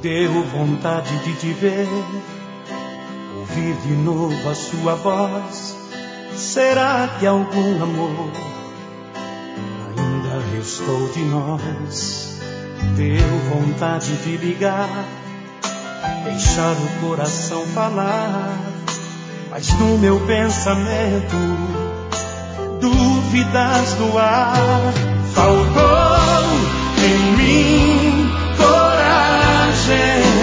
Deu vontade de te ver, ouvir de novo a sua voz. Será que algum amor ainda restou de nós? Deu vontade de ligar, deixar o coração falar, mas no meu pensamento dúvidas no ar. Faltou em mim coragem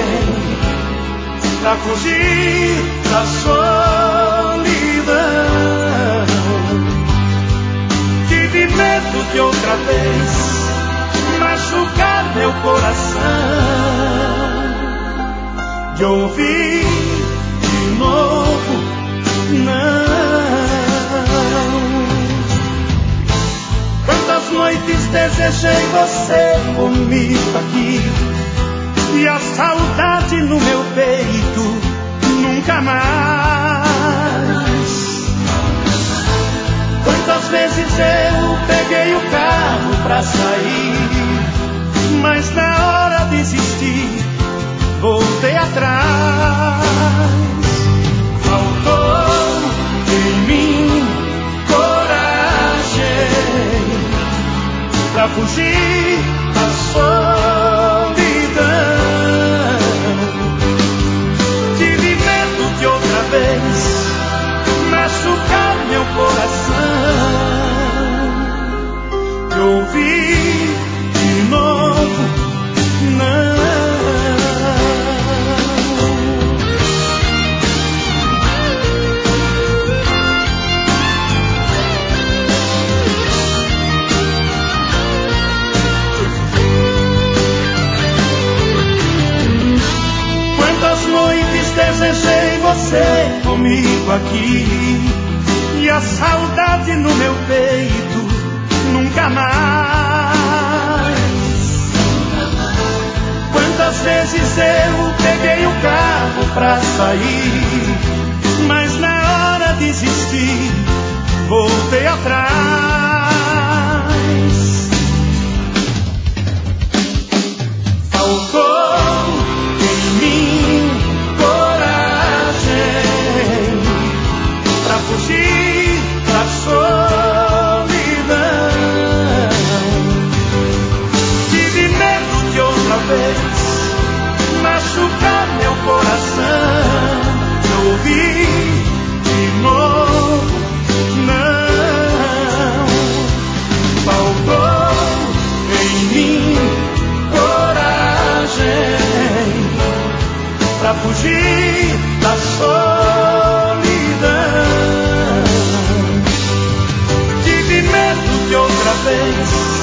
pra fugir da solidão. Tive medo de outra vez machucar meu coração, de ouvir de novo não. Quantas noites desejei você comigo aqui, e a saudade no meu peito nunca mais. Quantas vezes eu peguei o carro pra sair, mas na hora desisti, voltei atrás. Faltou em mim coragem pra fugir da solidão. Tive medo de outra vez machucar meu coração, de ouvir de novo não. Desejei você comigo aqui, e a saudade no meu peito nunca mais. Quantas vezes eu peguei o carro pra sair, mas na hora desisti, voltei atrás. Faltou em mim pra fugir da solidão. Tive medo de outra vez machucar meu coração, de ouvir de novo não. Faltou em mim coragem pra fugir da solidão. Tive medo de outra vez